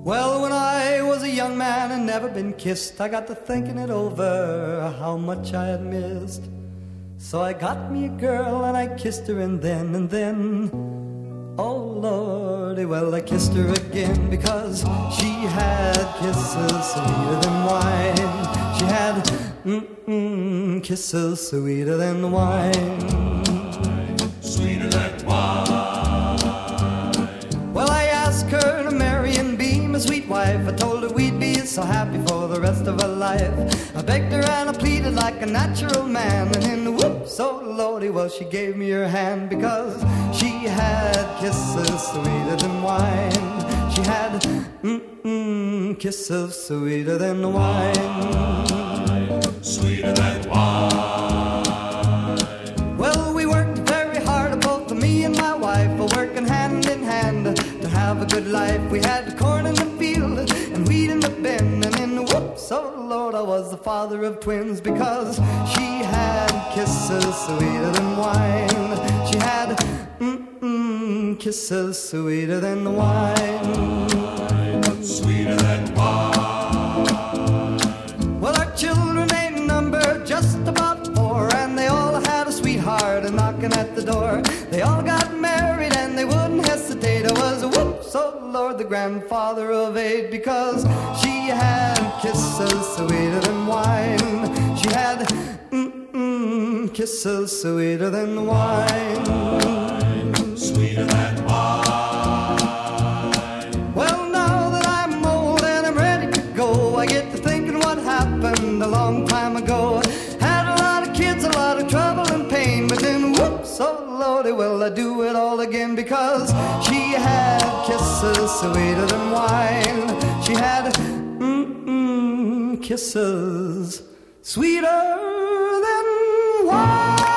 Well, when I was a young man and never been kissed, I got to thinking it over, how much I had missed. So I got me a girl and I kissed her, and then, oh Lordy, well, I kissed her again, because she had kisses sweeter than wine. She had kisses sweeter than wine. Sweeter than wine. Well, I asked her to marry and be my sweet wife. I told her we'd be so happy for the rest of our life. I begged her and I pleaded like a natural man, and in the whoops, oh Lordy, well, she gave me her hand, because she had kisses sweeter than wine. She had kisses sweeter than wine. Sweeter than wine. Well, we worked very hard, both me and my wife, working hand in hand to have a good life. We had corn in the field and wheat in the bin, and in the whoops, oh Lord, I was the father of twins, because she had kisses sweeter than wine. She had kisses sweeter than wine. Sweeter than wine. Well, our children ain't numbered, just about 4, and they all had a sweetheart knocking at the door. They all got married and they wouldn't hesitate. I was a whoops, oh Lord, the grandfather of 8, because she had kisses sweeter than wine. She had kisses sweeter than wine. Sweeter than wine. Well, now that I'm old and I'm ready to go, I get to thinking what happened a long time ago. Had a lot of kids, a lot of trouble and pain, but then whoops, oh Lordy, well, I do it all again, because she had kisses sweeter than wine. She had kisses sweeter than wine.